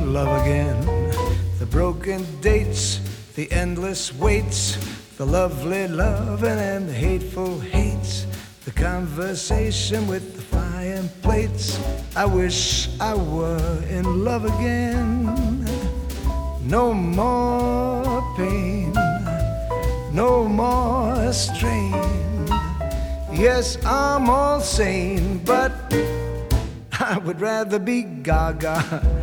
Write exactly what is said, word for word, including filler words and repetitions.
in love again. The broken dates, the endless waits, the lovely loving and the hateful hates, the conversation with the frying plates. I wish I were in love again. No more pain, no more strain. Yes, I'm all sane, but I would rather be gaga